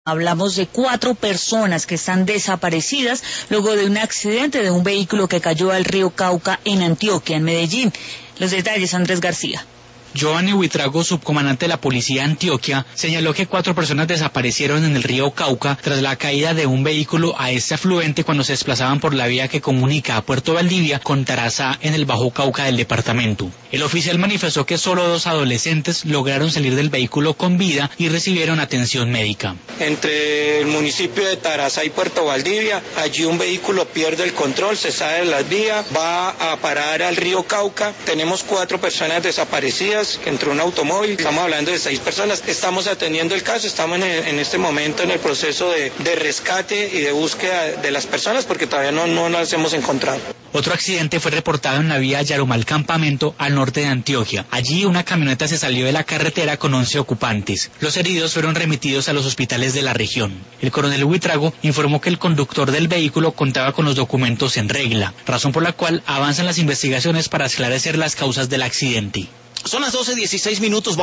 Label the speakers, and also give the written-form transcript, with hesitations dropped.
Speaker 1: Hablamos de 4 personas que están desaparecidas luego de un accidente de un vehículo que cayó al río Cauca en Antioquia, en Medellín. Los detalles, Andrés García.
Speaker 2: Giovanni Buitrago, subcomandante de la Policía de Antioquia, señaló que 4 personas desaparecieron en el río Cauca tras la caída de un vehículo a este afluente cuando se desplazaban por la vía que comunica a Puerto Valdivia con Tarazá en el Bajo Cauca del departamento. El oficial manifestó que solo 2 adolescentes lograron salir del vehículo con vida y recibieron atención médica.
Speaker 3: Entre el municipio de Tarazá y Puerto Valdivia, allí un vehículo pierde el control, se sale de las vías, va a parar al río Cauca. Tenemos 4 personas desaparecidas, que entró un automóvil, estamos hablando de 6 personas, estamos atendiendo el caso, estamos en este momento en el proceso de rescate y de búsqueda de las personas porque todavía no las hemos encontrado.
Speaker 2: Otro accidente fue reportado en la vía Yarumal Campamento al norte de Antioquia. Allí una camioneta se salió de la carretera con 11 ocupantes. Los heridos fueron remitidos a los hospitales de la región. El coronel Buitrago informó que el conductor del vehículo contaba con los documentos en regla, razón por la cual avanzan las investigaciones para esclarecer las causas del accidente.
Speaker 4: Son las 12:16 minutos.